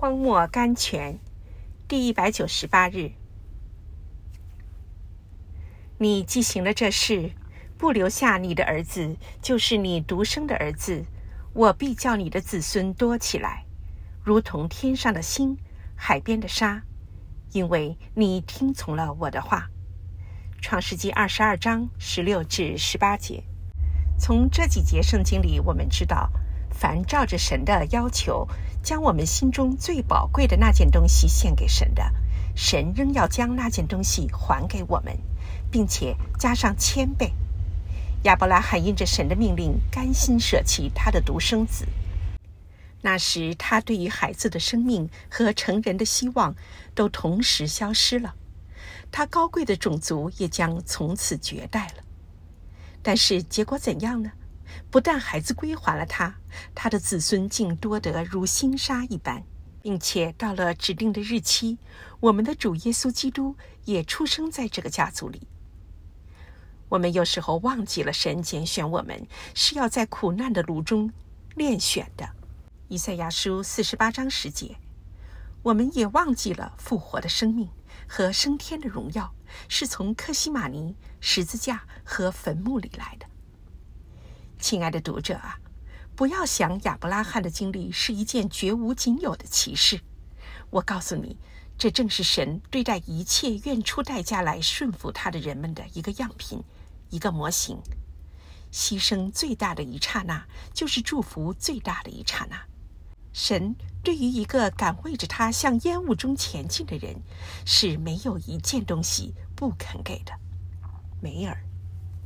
荒漠甘泉第198日。你既行了这事，不留下你的儿子，就是你独生的儿子，我必叫你的子孙多起来，如同天上的星，海边的沙，因为你听从了我的话。创世纪22章16至18节。从这几节圣经里，我们知道，凡照着神的要求，将我们心中最宝贵的那件东西献给神的，神仍要将那件东西还给我们，并且加上1000倍。亚伯拉罕因着神的命令，甘心舍弃他的独生子。那时他对于孩子的生命和成人的希望都同时消失了，他高贵的种族也将从此绝代了。但是结果怎样呢？不但孩子归还了他，他的子孙竟多得如星沙一般，并且到了指定的日期，我们的主耶稣基督也出生在这个家族里。我们有时候忘记了神拣选我们是要在苦难的炉中炼选的。以赛亚书48章10节。我们也忘记了复活的生命和升天的荣耀是从客西马尼、十字架和坟墓里来的。亲爱的读者啊，不要想亚伯拉罕的经历是一件绝无仅有的奇事。我告诉你，这正是神对待一切愿出代价来顺服他的人们的一个样品，一个模型。牺牲最大的一刹那，就是祝福最大的一刹那。神对于一个敢为着他向烟雾中前进的人，是没有一件东西不肯给的。梅尔。